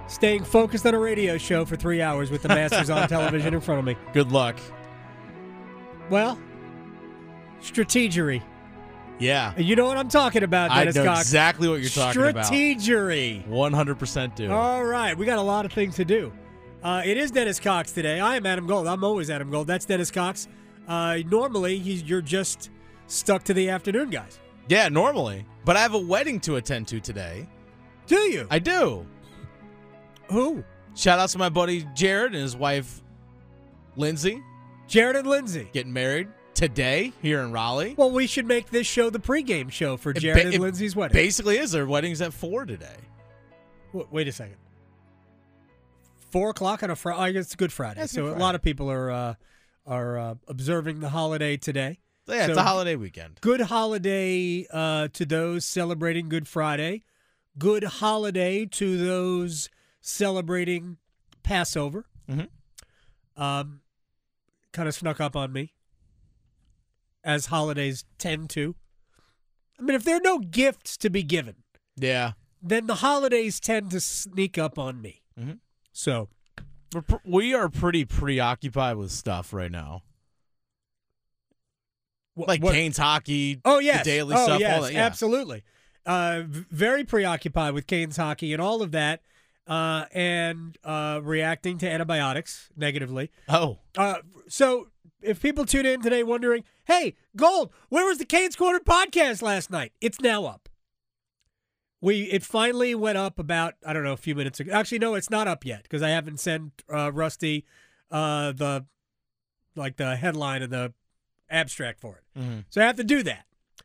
Staying focused on a radio show for 3 hours with the Masters on television in front of me. Good luck. Well, strategery. Yeah. You know what I'm talking about, Dennis I know Cox. exactly what you're talking about. Strategery. 100% do. All right. We got a lot of things to do. It is Dennis Cox today. I am Adam Gold. I'm always Adam Gold. That's Dennis Cox. Normally, you're just stuck to the afternoon, guys. Yeah, normally. But I have a wedding to attend to today. Do you? I do. Who? Shout out to my buddy Jared and his wife, Lindsay. Jared and Lindsay. Getting married today here in Raleigh. Well, we should make this show the pregame show for Jared and Lindsay's wedding. Basically is. Their wedding's at 4 today. Wait a second. 4 o'clock on a Friday? I guess it's Good Friday. That's so Good a Friday. lot of people are observing the holiday today. So yeah, it's a holiday weekend. Good holiday to those celebrating Good Friday. Good holiday to those celebrating Passover. Mm-hmm. Kind of snuck up on me, as holidays tend to. I mean, if there are no gifts to be given, Yeah. then the holidays tend to sneak up on me. Mm-hmm. So, We are pretty preoccupied with stuff right now. Like Canes hockey, oh yes, the daily stuff, yes, all that. Yeah. Absolutely. Very preoccupied with Canes hockey and all of that, and reacting to antibiotics negatively. Oh. So if people tune in today wondering, hey, Gold, where was the Canes Corner podcast last night? It's now up. It finally went up about, I don't know, a few minutes ago. Actually, no, it's not up yet because I haven't sent Rusty the headline and the abstract for it. Mm-hmm. So I have to do that.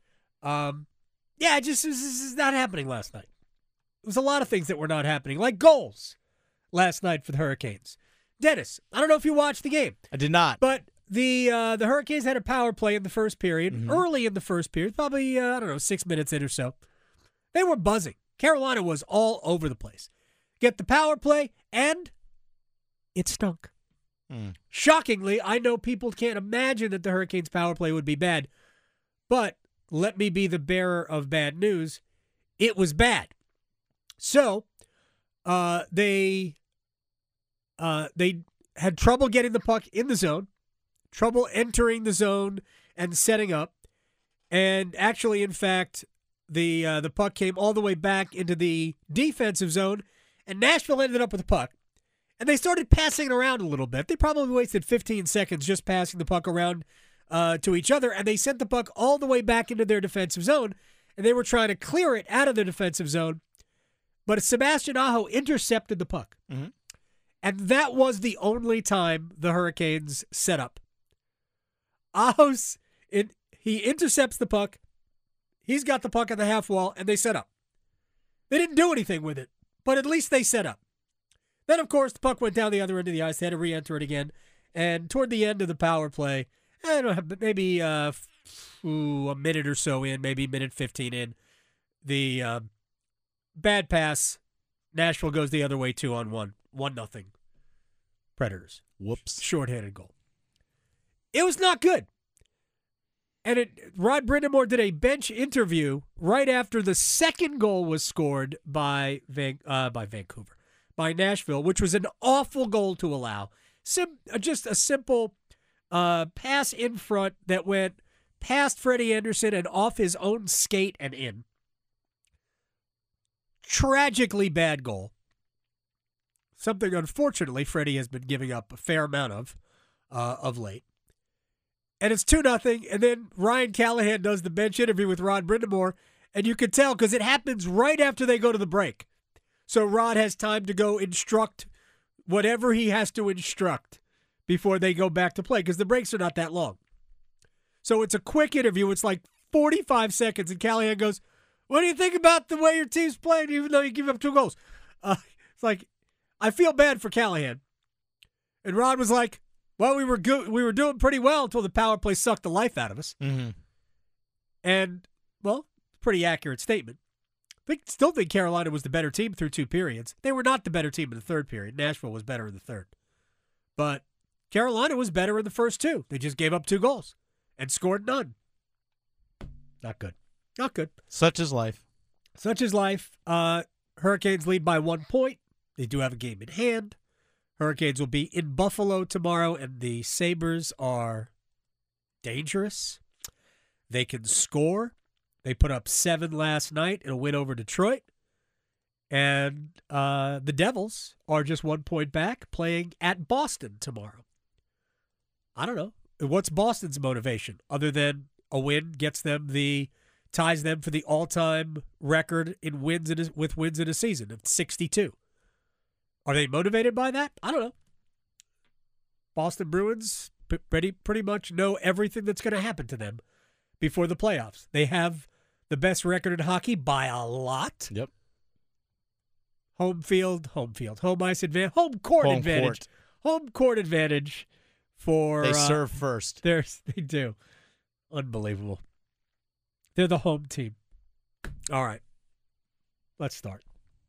This is not happening last night. There was a lot of things that were not happening, like goals last night for the Hurricanes. Dennis, I don't know if you watched the game. I did not. But the Hurricanes had a power play in the first period, Mm-hmm. early in the first period, probably, 6 minutes in or so. They were buzzing. Carolina was all over the place. Get the power play, and it stunk. Shockingly, I know people can't imagine that the Hurricanes' power play would be bad, but let me be the bearer of bad news. It was bad. So they had trouble getting the puck in the zone, trouble entering the zone and setting up, and actually, in fact, the puck came all the way back into the defensive zone, and Nashville ended up with the puck. And they started passing it around a little bit. They probably wasted 15 seconds just passing the puck around to each other, and they sent the puck all the way back into their defensive zone, and they were trying to clear it out of the defensive zone. But Sebastian Aho intercepted the puck. Mm-hmm. And that was the only time the Hurricanes set up. He intercepts the puck. He's got the puck at the half wall, and they set up. They didn't do anything with it, but at least they set up. Then, of course, the puck went down the other end of the ice. They had to re-enter it again. And toward the end of the power play, I don't know, maybe a minute or so in, maybe minute 15 in, the bad pass, Nashville goes the other way 2-on-1. 1-0. Predators. Whoops. Shorthanded goal. It was not good. And Rod Brindamore did a bench interview right after the second goal was scored by Vancouver. By Nashville, which was an awful goal to allow. Just a simple pass in front that went past Freddie Anderson and off his own skate and in. Tragically bad goal. Something, unfortunately, Freddie has been giving up a fair amount of late. And it's 2-0, and then Ryan Callahan does the bench interview with Rod Brindamore, and you can tell because it happens right after they go to the break. So Rod has time to go instruct whatever he has to instruct before they go back to play because the breaks are not that long. So it's a quick interview. It's like 45 seconds, and Callahan goes, what do you think about the way your team's playing even though you give up 2 goals? It's like, I feel bad for Callahan. And Rod was like, well, we were good. We were doing pretty well until the power play sucked the life out of us. Mm-hmm. And, well, pretty accurate statement. I still think Carolina was the better team through 2 periods. They were not the better team in the third period. Nashville was better in the third. But Carolina was better in the first 2. They just gave up 2 goals and scored none. Not good. Not good. Such is life. Such is life. Hurricanes lead by 1 point. They do have a game in hand. Hurricanes will be in Buffalo tomorrow, and the Sabres are dangerous. They can score. They put up 7 last night in a win over Detroit. And the Devils are just 1 point back, playing at Boston tomorrow. I don't know. What's Boston's motivation other than a win ties them for the all-time record in wins in a season of 62? Are they motivated by that? I don't know. Boston Bruins pretty much know everything that's going to happen to them before the playoffs. They have the best record in hockey by a lot. Yep. Home ice advantage, home court advantage. Home court advantage for they serve first. They do. Unbelievable. They're the home team. All right. Let's start.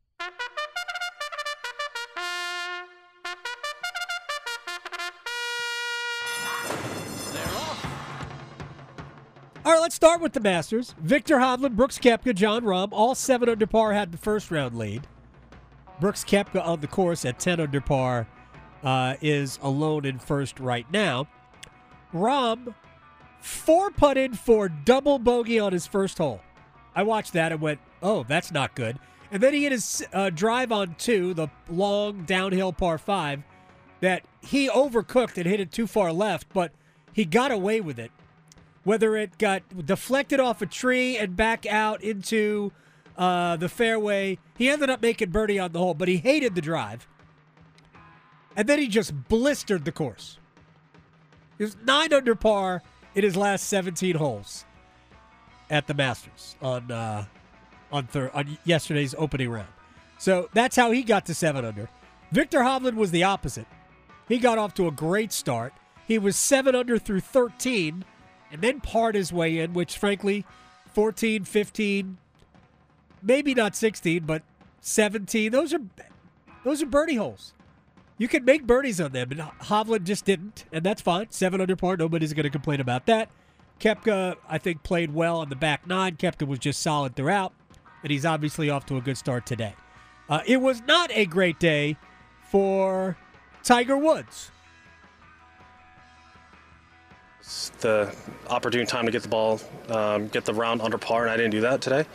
All right, let's start with the Masters. Victor Hovland, Brooks Koepka, Jon Rahm, all 7 under par had the first round lead. Brooks Koepka on the course at 10 under par is alone in first right now. Rahm 4-putted for double bogey on his first hole. I watched that and went, oh, that's not good. And then he hit his drive on 2, the long downhill par 5, that he overcooked and hit it too far left, but he got away with it. Whether it got deflected off a tree and back out into the fairway, he ended up making birdie on the hole, but he hated the drive. And then he just blistered the course. He was 9 under par in his last 17 holes at the Masters on yesterday's opening round. So that's how he got to 7 under. Victor Hovland was the opposite. He got off to a great start. He was 7 under through 13, and then parred his way in, which frankly, 14, 15, maybe not 16, but 17, those are birdie holes. You can make birdies on them, and Hovland just didn't, and that's fine. 7 under par, nobody's going to complain about that. Koepka, I think, played well on the back 9. Koepka was just solid throughout, and he's obviously off to a good start today. It was not a great day for Tiger Woods. It's the opportune time to get the ball, get the round under par, and I didn't do that today.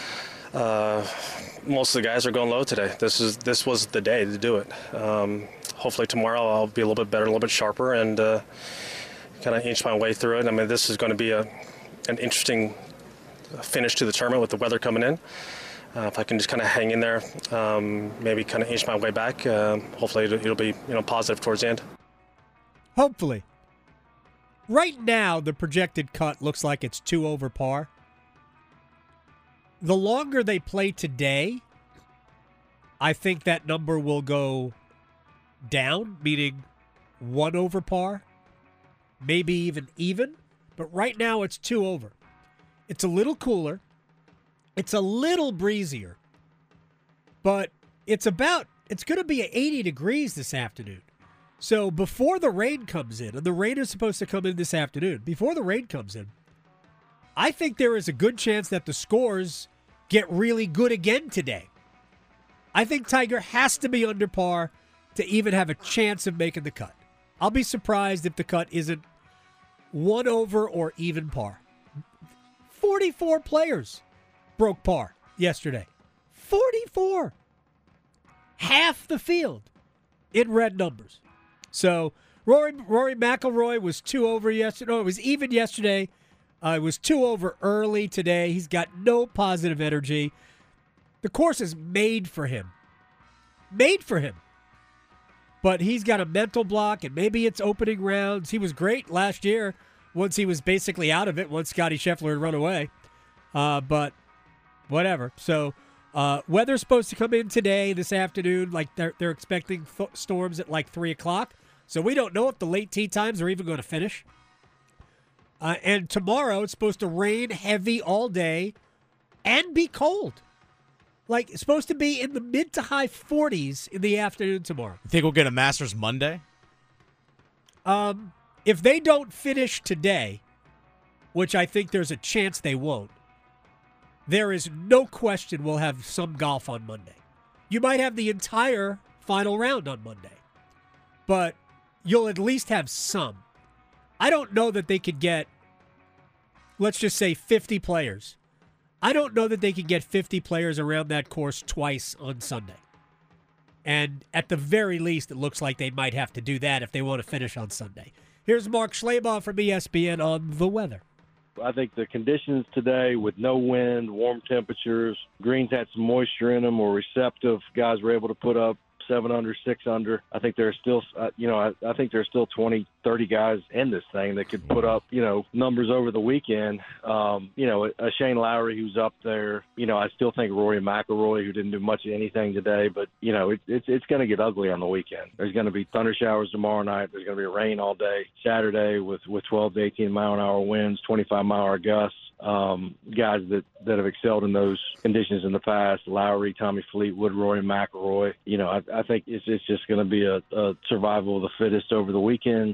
Most of the guys are going low today. This was the day to do it. Hopefully tomorrow I'll be a little bit better, a little bit sharper, and kind of inch my way through it. I mean, this is going to be an interesting finish to the tournament with the weather coming in. If I can just kind of hang in there, maybe kind of inch my way back, hopefully it'll be positive towards the end. Hopefully. Right now, the projected cut looks like it's 2 over par. The longer they play today, I think that number will go down, meaning 1 over par, maybe even. But right now, it's 2 over. It's a little cooler. It's a little breezier. But it's going to be at 80 degrees this afternoon. So before the rain comes in, and the rain is supposed to come in this afternoon, before the rain comes in, I think there is a good chance that the scores get really good again today. I think Tiger has to be under par to even have a chance of making the cut. I'll be surprised if the cut isn't 1 over or even par. 44 players broke par yesterday. 44. Half the field in red numbers. So Rory McIlroy was 2 over yesterday. No, it was even yesterday. It was 2 over early today. He's got no positive energy. The course is made for him. Made for him. But he's got a mental block, and maybe it's opening rounds. He was great last year once he was basically out of it, once Scottie Scheffler had run away. But whatever. So weather's supposed to come in today, this afternoon. Like they're expecting storms at like 3 o'clock. So we don't know if the late tee times are even going to finish. And tomorrow it's supposed to rain heavy all day and be cold. Like, it's supposed to be in the mid to high 40s in the afternoon tomorrow. You think we'll get a Masters Monday? If they don't finish today, which I think there's a chance they won't, there is no question we'll have some golf on Monday. You might have the entire final round on Monday, but you'll at least have some. I don't know that they could get, let's just say 50 players. I don't know that they could get 50 players around that course twice on Sunday. And at the very least, it looks like they might have to do that if they want to finish on Sunday. Here's Mark Schlabach from ESPN on the weather. I think the conditions today with no wind, warm temperatures, greens had some moisture in them, were receptive. Guys were able to put up 7 under, 6 under. I think there's still, I think there's still 20, 30 guys in this thing that could put up, numbers over the weekend. A Shane Lowry who's up there. I still think Rory McIlroy, who didn't do much of anything today, but it's going to get ugly on the weekend. There's going to be thunder showers tomorrow night. There's going to be rain all day Saturday with 12 to 18 mile an hour winds, 25 mile an hour gusts. Guys that have excelled in those conditions in the past, Lowry, Tommy Fleetwood, Rory McIlroy. I think it's just going to be a survival of the fittest over the weekend.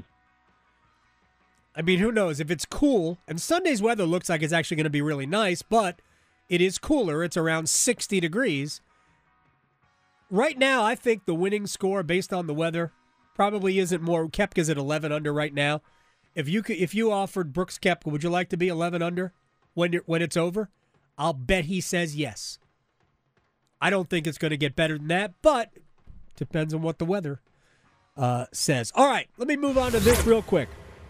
I mean, who knows? If it's cool, and Sunday's weather looks like it's actually going to be really nice, but it is cooler. It's around 60 degrees. Right now, I think the winning score based on the weather probably isn't more. Koepka's at 11 under right now. If you offered Brooks Koepka, would you like to be 11 under when it's over? I'll bet he says yes. I don't think it's going to get better than that, but depends on what the weather says. All right, let me move on to this real quick.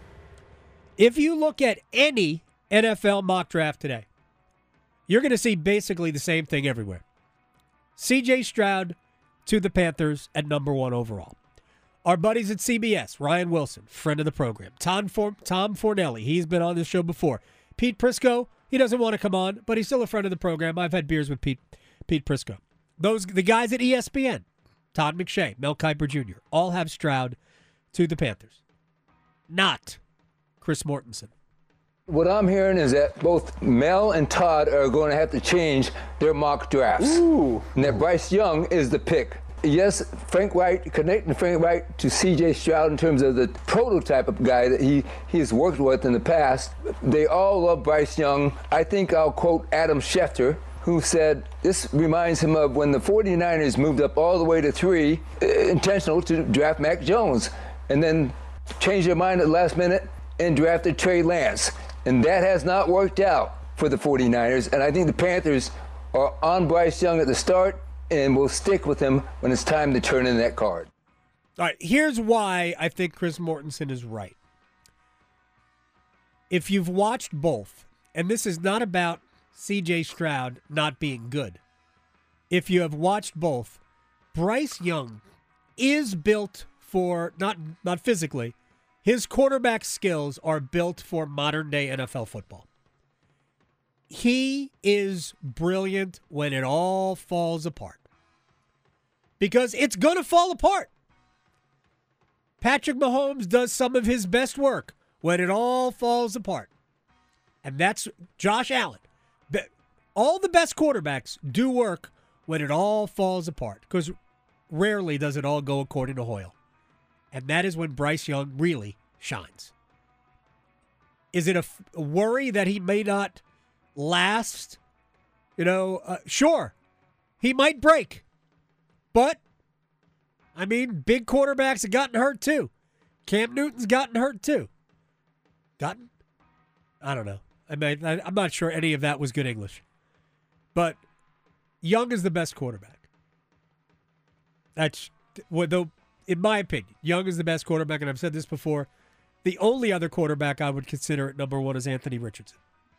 If you look at any NFL mock draft today, you're going to see basically the same thing everywhere. C.J. Stroud to the Panthers at number 1 overall. Our buddies at CBS, Ryan Wilson, friend of the program. Tom Fornelli, he's been on this show before. Pete Prisco, he doesn't want to come on, but he's still a friend of the program. I've had beers with Pete Prisco. The guys at ESPN, Todd McShay, Mel Kiper Jr., all have Stroud to the Panthers. Not Chris Mortensen. What I'm hearing is that both Mel and Todd are going to have to change their mock drafts. Ooh. And that Bryce Young is the pick. Yes, Frank Wright, connecting Frank Wright to C.J. Stroud in terms of the prototype of guy that he has worked with in the past. They all love Bryce Young. I think I'll quote Adam Schefter, who said this reminds him of when the 49ers moved up all the way to 3, intentional to draft Mac Jones, and then changed their mind at the last minute and drafted Trey Lance. And that has not worked out for the 49ers. And I think the Panthers are on Bryce Young at the start and will stick with him when it's time to turn in that card. All right, here's why I think Chris Mortensen is right. If you've watched both, and this is not about C.J. Stroud not being good. If you have watched both, Bryce Young is built for, not physically, his quarterback skills are built for modern-day NFL football. He is brilliant when it all falls apart. Because it's going to fall apart. Patrick Mahomes does some of his best work when it all falls apart. And that's Josh Allen. All the best quarterbacks do work when it all falls apart. Because rarely does it all go according to Hoyle. And that is when Bryce Young really shines. Is it a worry that he may not last? Sure. He might break. But, I mean, big quarterbacks have gotten hurt too. Cam Newton's gotten hurt too. Gotten? I don't know. I'm not sure any of that was good English. But Young is the best quarterback. That's, though, in my opinion, Young is the best quarterback, and I've said this before. The only other quarterback I would consider at number 1 is Anthony Richardson.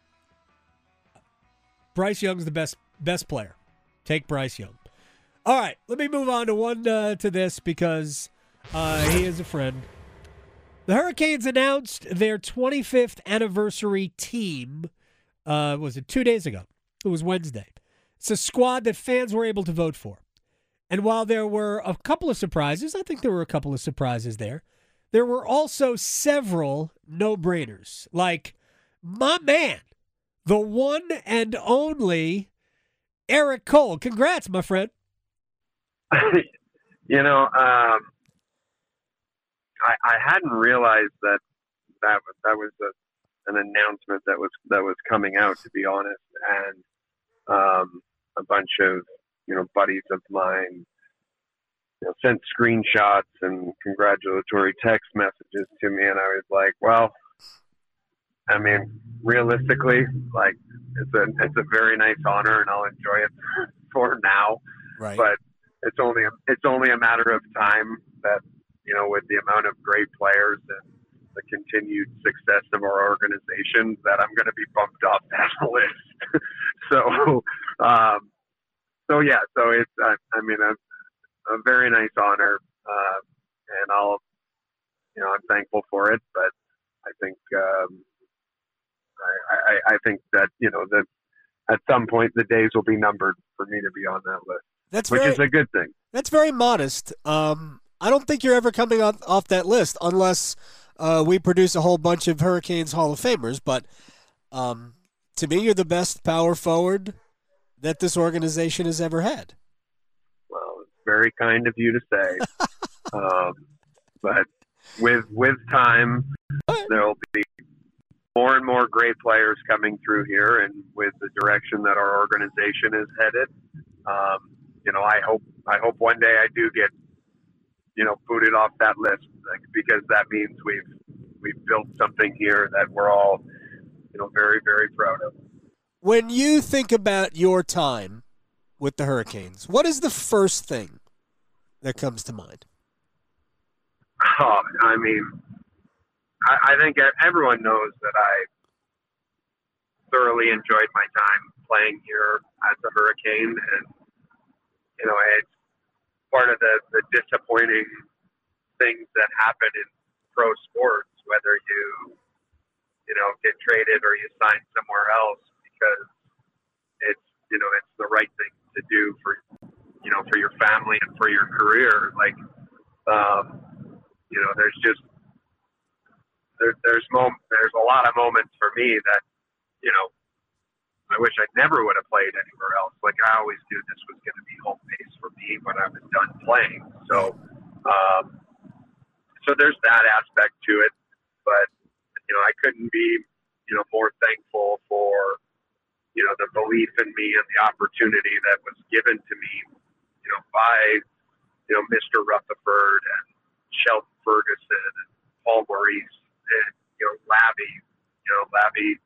Bryce Young's the best player. Take Bryce Young. All right, let me move on to this because he is a friend. The Hurricanes announced their 25th anniversary team. Was it 2 days ago? It was Wednesday. It's a squad that fans were able to vote for. And while there were a couple of surprises, I think there were a couple of surprises there, there were also several no-brainers. Like, my man, the one and only Eric Cole. Congrats, my friend. I hadn't realized that was an announcement that was coming out, to be honest, and a bunch of buddies of mine, sent screenshots and congratulatory text messages to me, and I was like, well, I mean, realistically, like, it's a very nice honor, and I'll enjoy it for now. Right. But it's only a matter of time that, with the amount of great players and the continued success of our organization, that I'm going to be bumped off that list. So it's, a very nice honor, and I'm thankful for it. But I think, I think that that at some point the days will be numbered for me to be on that list, which is a good thing. That's very modest. I don't think you're ever coming off that list unless we produce a whole bunch of Hurricanes Hall of Famers. But to me, you're the best power forward that this organization has ever had. Well, it's very kind of you to say. But with time, there'll be more and more great players coming through here, and with the direction that our organization is headed, I hope one day I do get booted off that list, because that means we've built something here that we're all very, very proud of. When you think about your time with the Hurricanes, what is the first thing that comes to mind? Oh, I mean, I think everyone knows that I thoroughly enjoyed my time playing here as a Hurricane, and it's part of the disappointing things that happen in pro sports, whether you get traded or you sign somewhere else, because it's the right thing to do for your family and for your career. Like, there's a lot of moments for me that I wish I never would have played anywhere else. Like, I always knew this was going to be home base for me when I was done playing. So there's that aspect to it. But I couldn't be more thankful for the belief in me and the opportunity that was given to me by Mr. Rutherford and Sheldon Ferguson and Paul Maurice and Labby. Labby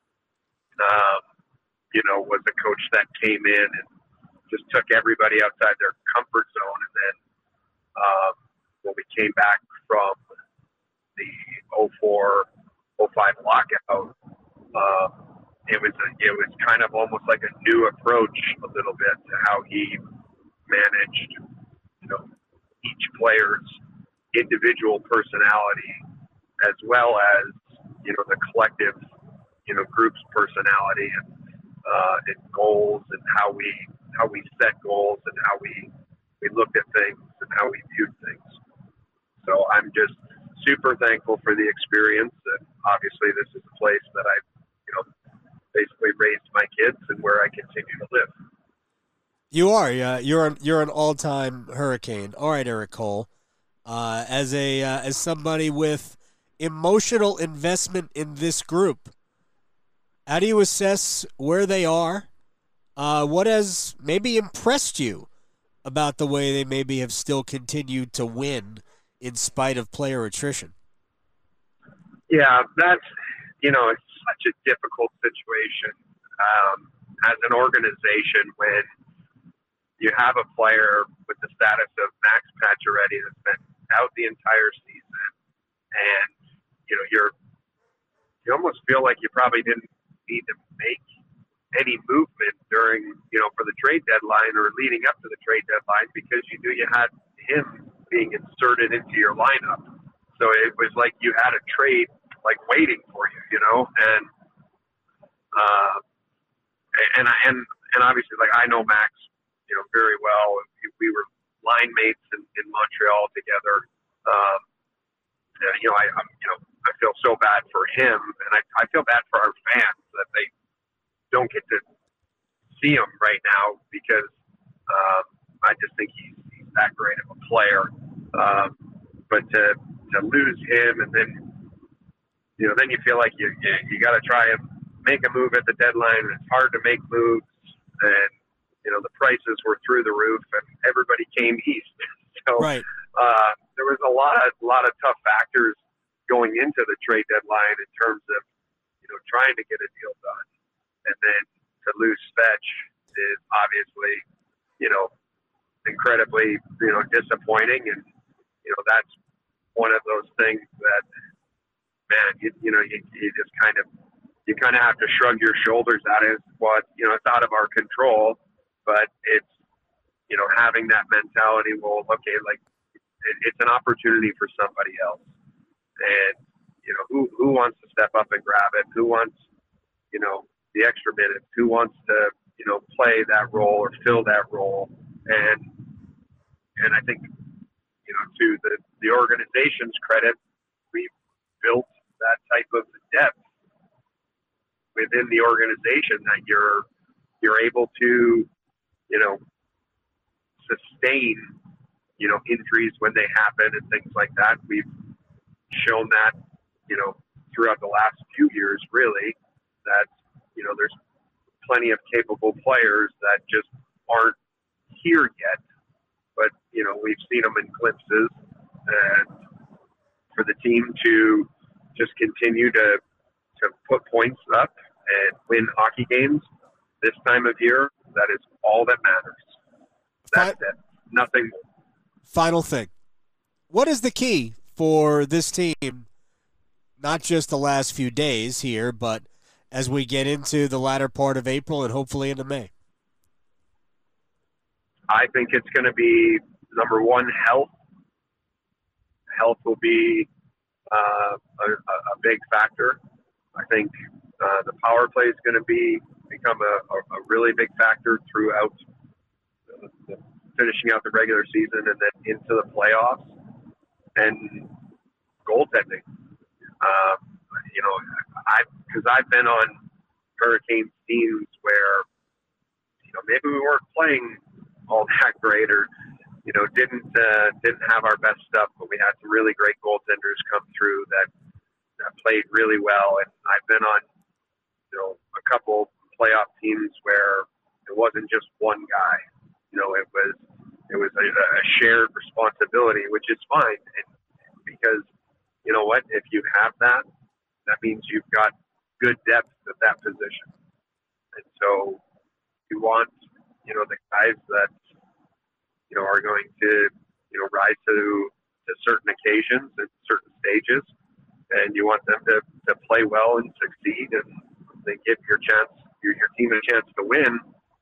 was a coach that came in and just took everybody outside their comfort zone. And then when we came back from the 04-05 lockout, it was kind of almost like a new approach a little bit to how he managed each player's individual personality, as well as the collective group's personality, and goals, and how we set goals, and how we looked at things and how we viewed things. So I'm just super thankful for the experience, and obviously this is a place that I basically raised my kids and where I continue to live. You are, yeah. You're an all-time Hurricane. All right, Eric Cole. As somebody with emotional investment in this group, how do you assess where they are? What has maybe impressed you about the way they maybe have still continued to win in spite of player attrition? Yeah, that's it's such a difficult situation as an organization when you have a player with the status of Max Pacioretty that's been out the entire season, and you almost feel like you probably didn't need to make any movement during for the trade deadline or leading up to the trade deadline, because you knew you had him being inserted into your lineup. So it was like you had a trade like waiting for you, and obviously, like, I know Max very well. We were line mates in Montreal together. I feel so bad for him, and I feel bad for our fans that they don't get to see him right now, because I just think he's that great of a player. But to lose him, and then then you feel like you got to try and make a move at the deadline, and it's hard to make moves, and the prices were through the roof, and everybody came east. So Right. there was a lot of tough factors going into the trade deadline in terms of trying to get a deal done, and then to lose Fetch is obviously incredibly disappointing, and that's one of those things that, man, you just kind of have to shrug your shoulders at it. It's out of our control, but it's having that mentality. Well, okay, like it's an opportunity for somebody else, and who wants to step up and grab it? Who wants the extra minutes? Who wants to play that role or fill that role? And I think to the organization's credit, we've built that type of depth within the organization that you're able to sustain injuries when they happen and things like that. We've shown that throughout the last few years, really, that there's plenty of capable players that just aren't here yet, but we've seen them in glimpses, and for the team to just continue to put points up and win hockey games this time of year, that is all that matters. That's it. Nothing more. Final thing. What is the key for this team, not just the last few days here, but as we get into the latter part of April and hopefully into May? I think it's going to be, number one, health. Health will be a big factor. I think the power play is going to become a really big factor throughout finishing out the regular season and then into the playoffs. And goaltending. Because I've been on Hurricane teams where maybe we weren't playing all that great, or didn't have our best stuff, but we had some really great goaltenders come through that played really well. And I've been on a couple playoff teams where it wasn't just one guy. It was a shared responsibility, which is fine. And because if you have that means you've got good depth at that position. And so you want the guys that are going to rise to certain occasions and certain stages, and you want them to play well and succeed, and they give your team a chance to win.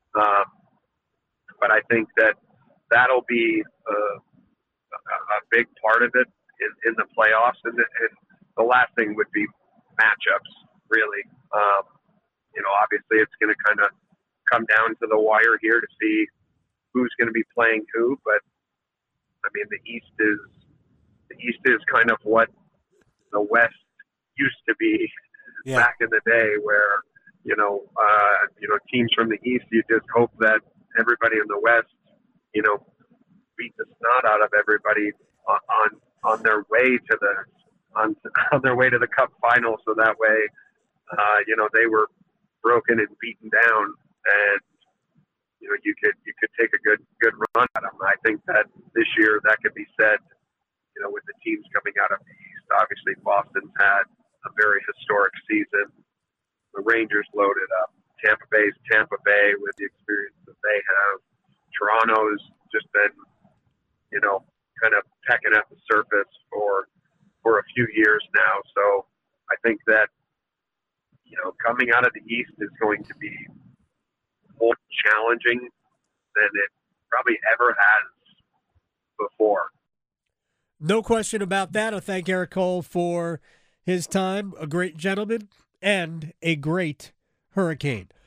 But I think that'll be a big part of it in the playoffs, and the last thing would be matchups. Really, obviously it's going to kind of come down to the wire here to see who's going to be playing who. But I mean, the East is kind of what the West used to be back in the day, where teams from the East, you just hope that everybody in the West, beat the snot out of everybody on their way to the Cup final, so that way, they were broken and beaten down, and you could take a good run at them. I think that this year that could be said, with the teams coming out of the East. Obviously, Boston's had a very historic season. The Rangers loaded up. Tampa Bay's Tampa Bay with the experience that they have. Toronto's just been, kind of pecking at the surface for a few years now. So I think that, coming out of the East is going to be more challenging than it probably ever has before. No question about that. I thank Eric Cole for his time. A great gentleman and a great Hurricane.